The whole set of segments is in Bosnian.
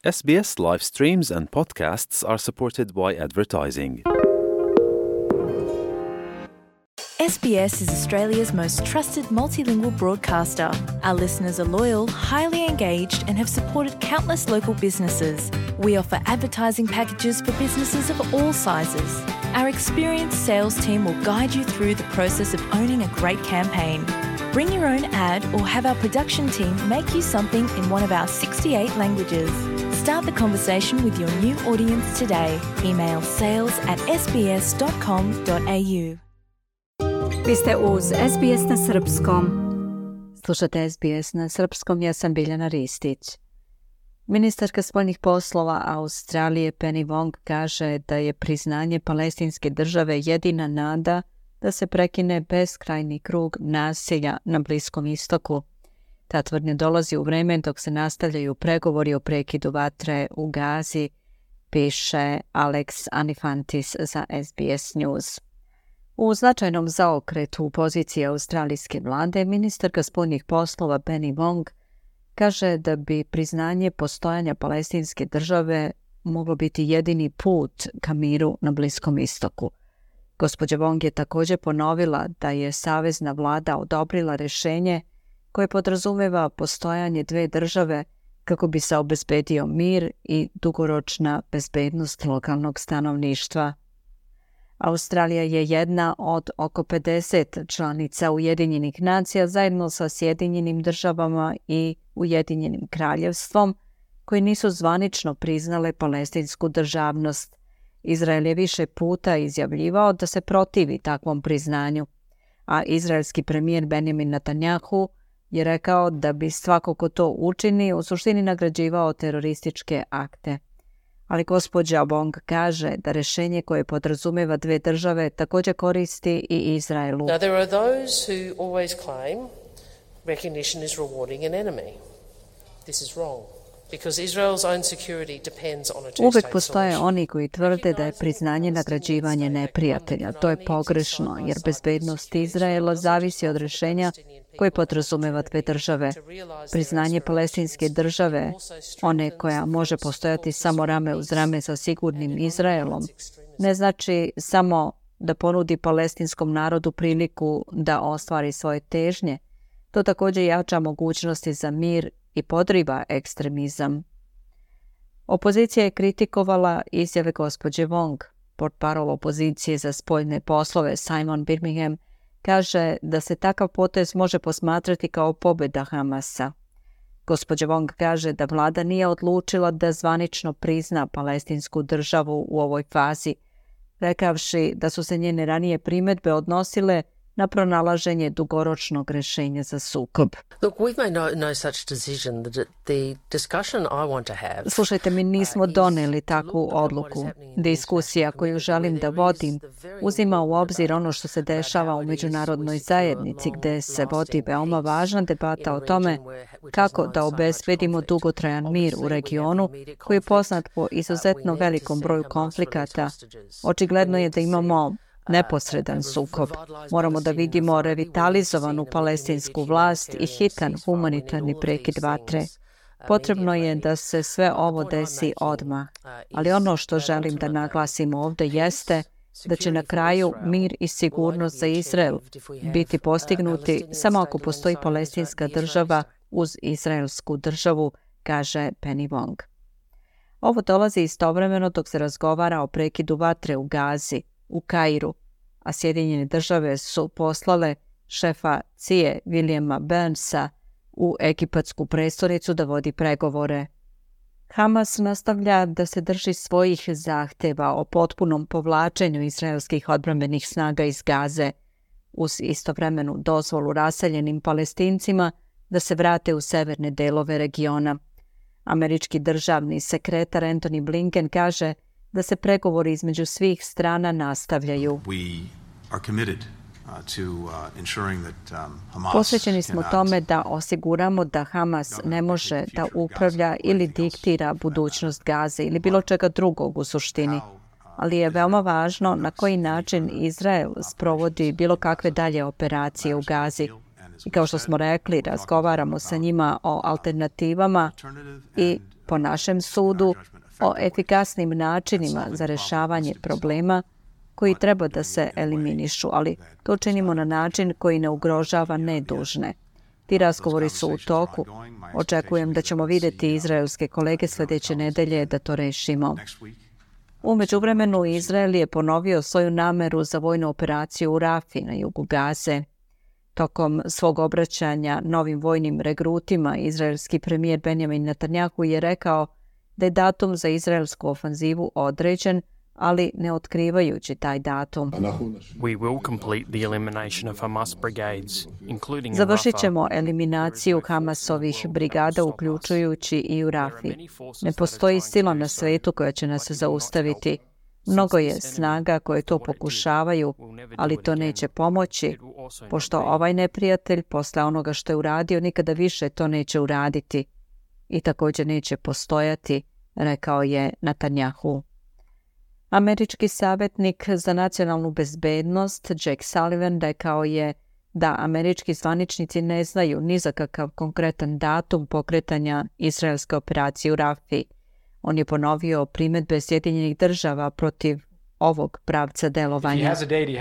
SBS live streams and podcasts are supported by advertising. SBS is Australia's most trusted multilingual broadcaster. Our listeners are loyal, highly engaged, and have supported countless local businesses. We offer advertising packages for businesses of all sizes. Our experienced sales team will guide you through the process of owning a great campaign. Bring your own ad or have our production team make you something in one of our 68 languages. Start the conversation with your new audience today. Email sales@sbs.com.au. Vi ste uz SBS na srpskom. Slušate SBS na srpskom, ja sam Biljana Ristić. Ministarka spoljnih poslova Australije Penny Wong kaže da je priznanje palestinske države jedina nada da se prekine beskrajni krug nasilja na Bliskom istoku. Ta tvrdnja dolazi u vreme dok se nastavljaju pregovori o prekidu vatre u Gazi, piše Alex Anifantis za SBS News. U značajnom zaokretu u poziciji australijske vlade, ministarka spoljnih poslova Penny Wong kaže da bi priznanje postojanja palestinske države moglo biti jedini put ka miru na Bliskom istoku. Gospođa Wong je također ponovila da je savezna vlada odobrila rješenje koje podrazumeva postojanje dve države kako bi se obezbedio mir i dugoročna bezbednost lokalnog stanovništva. Australija je jedna od oko 50 članica Ujedinjenih nacija zajedno sa Sjedinjenim državama i Ujedinjenim kraljevstvom koji nisu zvanično priznale palestinsku državnost. Izrael je više puta izjavljivao da se protivi takvom priznanju, a izraelski premijer Benjamin Netanyahu je rekao da bi svako ko to učini u suštini nagrađivao terorističke akte. Ali gospođa Wong kaže da rješenje koje podrazumeva dve države također koristi i Izraelu. Now, there are those who always claim recognition is rewarding an enemy. This is wrong. Uvijek postoje oni koji tvrde da je priznanje nagrađivanje neprijatelja. To je pogrešno, jer bezbednost Izraela zavisi od rješenja koje podrazumeva dve države. Priznanje palestinske države, one koja može postojati samo rame uz rame sa sigurnim Izraelom, ne znači samo da ponudi palestinskom narodu priliku da ostvari svoje težnje. To također jača mogućnosti za mir i podriva ekstremizam. Opozicija je kritikovala izjave gospođe Wong. Portparol opozicije za spoljne poslove Simon Birmingham kaže da se takav potez može posmatrati kao pobjeda Hamasa. Gospođa Wong kaže da vlada nije odlučila da zvanično prizna palestinsku državu u ovoj fazi, rekavši da su se njene ranije primjedbe odnosile na pronalaženje dugoročnog rješenja za sukob. Slušajte, mi nismo doneli takvu odluku. Diskusija koju želim da vodim uzima u obzir ono što se dešava u međunarodnoj zajednici, gdje se vodi veoma važna debata o tome kako da obezbedimo dugotrajan mir u regionu koji je poznat po izuzetno velikom broju konflikata. Očigledno je da imamo neposredan sukob. Moramo da vidimo revitalizovanu palestinsku vlast i hitan humanitarni prekid vatre. Potrebno je da se sve ovo desi odmah, ali ono što želim da naglasim ovdje jeste da će na kraju mir i sigurnost za Izrael biti postignuti samo ako postoji palestinska država uz izraelsku državu, kaže Penny Wong. Ovo dolazi istovremeno dok se razgovara o prekidu vatre u Gazi, u Kairu, a Sjedinjene države su poslale šefa CIA Williama Burnsa u egipatsku prestonicu da vodi pregovore. Hamas nastavlja da se drži svojih zahteva o potpunom povlačenju izraelskih odbrambenih snaga iz Gaze, uz istovremenu dozvolu raseljenim Palestincima da se vrate u severne delove regiona. Američki državni sekretar Antony Blinken kaže da se pregovori između svih strana nastavljaju. Posvećeni smo tome da osiguramo da Hamas ne može da upravlja ili diktira budućnost Gaze ili bilo čega drugog u suštini, ali je veoma važno na koji način Izrael sprovodi bilo kakve dalje operacije u Gazi. I kao što smo rekli, razgovaramo sa njima o alternativama i po našem sudu, o efikasnim načinima za rješavanje problema koji treba da se eliminišu, ali to činimo na način koji ne ugrožava nedužne. Ti razgovori su u toku. Očekujem da ćemo vidjeti izraelske kolege sljedeće nedelje da to rešimo. U međuvremenu Izrael je ponovio svoju nameru za vojnu operaciju u Rafi na jugu Gaze. Tokom svog obraćanja novim vojnim regrutima, izraelski premijer Benjamin Netanjahu je rekao da je datum za izraelsku ofanzivu određen, ali ne otkrivajući taj datum. Završit ćemo eliminaciju Hamasovih brigada, uključujući i u Rafi. Ne postoji sila na svetu koja će nas zaustaviti. Mnogo je snaga koje to pokušavaju, ali to neće pomoći, pošto ovaj neprijatelj, posle onoga što je uradio, nikada više to neće uraditi i također neće postojati, rekao je Netanjahu. Američki savjetnik za nacionalnu bezbednost Jake Sullivan rekao je da američki zvaničnici ne znaju ni za kakav konkretan datum pokretanja izraelske operacije u Rafi. On je ponovio primedbe Sjedinjenih država protiv ovog pravca delovanja.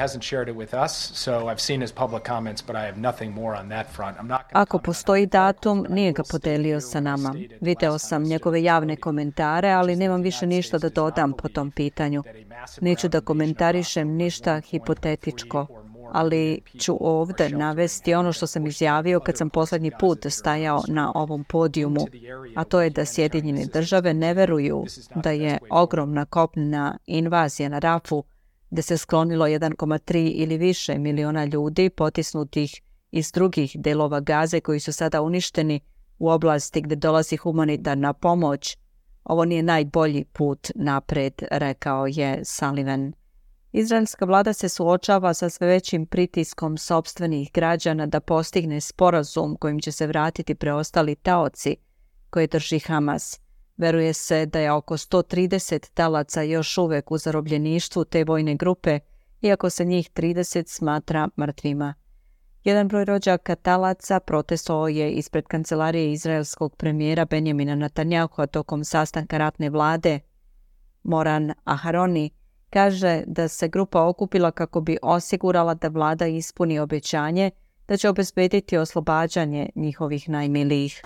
Ako postoji datum, nije ga podelio sa nama. Video sam njegove javne komentare, ali nemam više ništa da dodam po tom pitanju. Neću da komentarišem ništa hipotetičko, ali ću ovdje navesti ono što sam izjavio kad sam posljednji put stajao na ovom podijumu, a to je da Sjedinjene države ne veruju da je ogromna kopnena invazija na Rafu, gdje se sklonilo 1,3 ili više miliona ljudi potisnutih iz drugih delova Gaze koji su sada uništeni u oblasti gdje dolazi humanitarna pomoć. Ovo nije najbolji put napred, rekao je Sullivan. Izraelska vlada se suočava sa sve većim pritiskom sopstvenih građana da postigne sporazum kojim će se vratiti preostali taoci koje drži Hamas. Veruje se da je oko 130 talaca još uvek u zarobljeništvu te vojne grupe, iako se njih 30 smatra mrtvima. Jedan broj rođaka talaca protestovao je ispred kancelarije izraelskog premijera Benjamina Netanjahua tokom sastanka ratne vlade. Moran Aharoni kaže da se grupa okupila kako bi osigurala da vlada ispuni obećanje da će obezbediti oslobađanje njihovih najmilijih.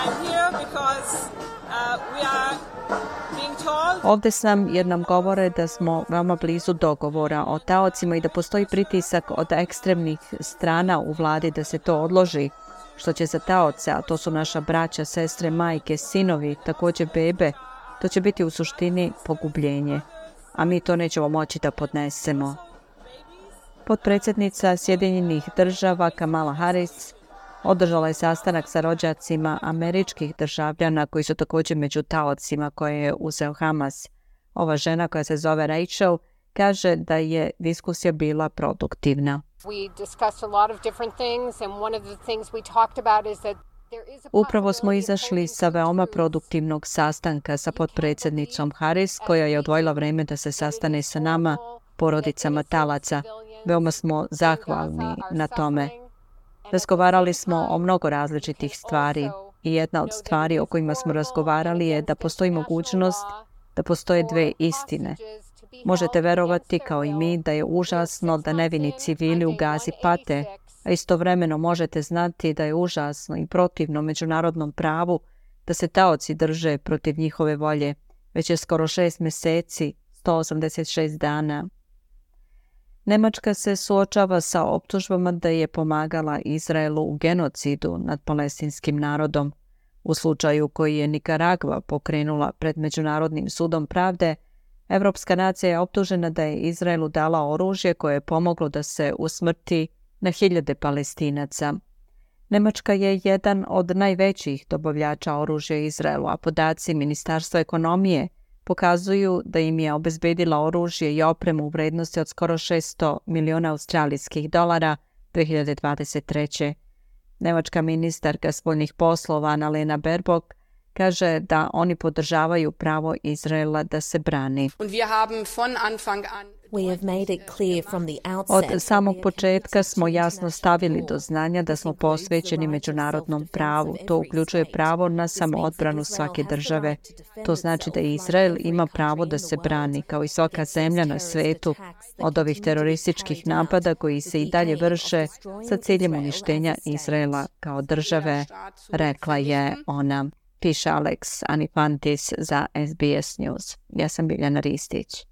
Ovdje sam jer nam govore da smo veoma blizu dogovora o taocima i da postoji pritisak od ekstremnih strana u vladi da se to odloži, što će za taoce, a to su naša braća, sestre, majke, sinovi, također bebe, to će biti u suštini pogubljenje, a mi to nećemo moći da podnesemo. Potpredsjednica Sjedinjenih država Kamala Harris održala je sastanak sa rođacima američkih državljana koji su također među taocima koje je uzeo Hamas. Ova žena koja se zove Rachel kaže da je diskusija bila produktivna. Upravo smo izašli sa veoma produktivnog sastanka sa potpredsjednicom Harris koja je odvojila vreme da se sastane sa nama, porodicama talaca. Veoma smo zahvalni na tome. Razgovarali smo o mnogo različitih stvari i jedna od stvari o kojima smo razgovarali je da postoji mogućnost da postoje dve istine. Možete verovati kao i mi da je užasno da nevini civili u Gazi pate, a istovremeno možete znati da je užasno i protivno međunarodnom pravu da se taoci drže protiv njihove volje. Već je skoro 6 mjeseci, 186 dana. Nemačka se suočava sa optužbama da je pomagala Izraelu u genocidu nad palestinskim narodom. U slučaju koji je Nikaragva pokrenula pred Međunarodnim sudom pravde, Evropska nacija je optužena da je Izraelu dala oružje koje je pomoglo da se usmrti na hiljade Palestinaca. Nemačka je jedan od najvećih dobavljača oružja Izraelu, a podaci Ministarstva ekonomije pokazuju da im je obezbedila oružje i opremu u vrednosti od skoro 600 miliona australijskih dolara 2023. Nemačka ministarka spoljnih poslova Annalena Baerbock kaže da oni podržavaju pravo Izraela da se brani. Od samog početka smo jasno stavili do znanja da smo posvećeni međunarodnom pravu. To uključuje pravo na samoodbranu svake države. To znači da Izrael ima pravo da se brani, kao i svaka zemlja na svetu, od ovih terorističkih napada koji se i dalje vrše sa ciljem uništenja Izraela kao države, rekla je ona. Piše Alex Anifantis za SBS News. Ja sam Biljana Ristić.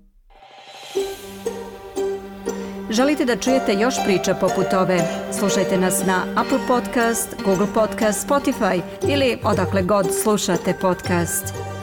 Želite da čujete još priča poput ove? Slušajte nas na Apple Podcast, Google Podcast, Spotify ili odakle god slušate podcast.